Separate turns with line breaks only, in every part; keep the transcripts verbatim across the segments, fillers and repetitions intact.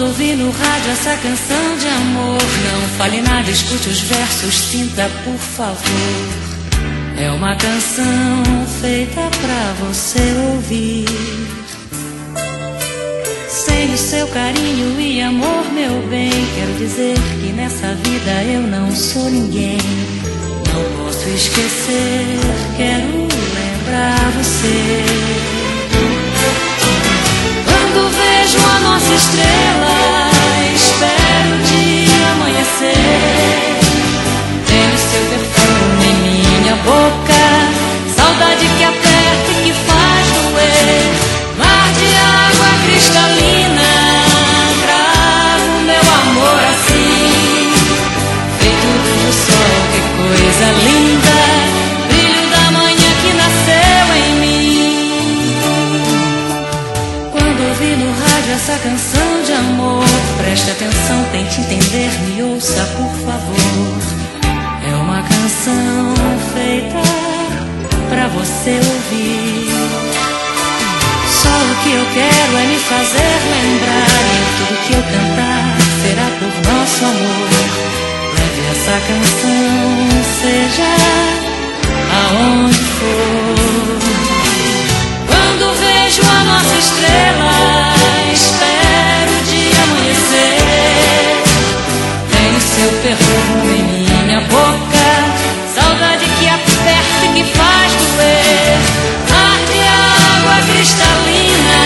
ouvi no rádio essa canção de amor, não fale nada, escute os versos, sinta por favor. É uma canção feita pra você ouvir. Sem o seu carinho e amor, meu bem, quero dizer que nessa vida eu não sou ninguém. Não posso esquecer, quero lembrar você. Quando vejo a nossa estrela, espero o dia amanhecer. Tenho seu perfume em minha boca, saudade que aperta e que faz doer. Mar de água cristalina, trago meu amor assim, feito do sol, que coisa linda, brilho da manhã que nasceu em mim. Quando ouvi no rádio essa canção de amor, preste atenção, tente entender, me ouça por favor. É uma canção feita pra você ouvir. Só o que eu quero é me fazer lembrar, e tudo que eu cantar será por nosso amor. Leve essa canção, seja aonde for. Quando vejo a nossa estrela, espero o dia amanhecer. Tenho seu perfume em minha boca, saudade que aperta e que faz doer. Mar de água cristalina,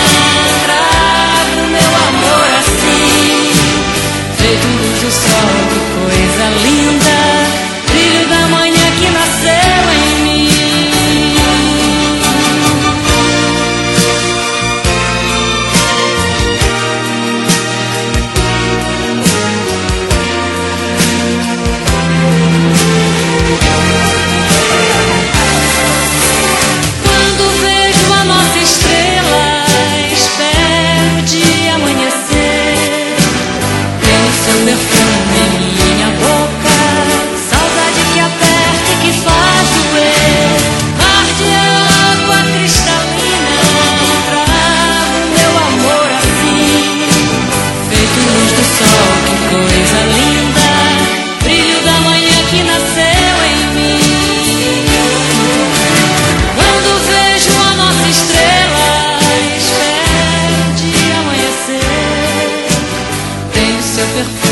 trago meu amor assim, feito luz do sol, que coisa linda, brilho da manhã que nasceu em mim. Seu perfume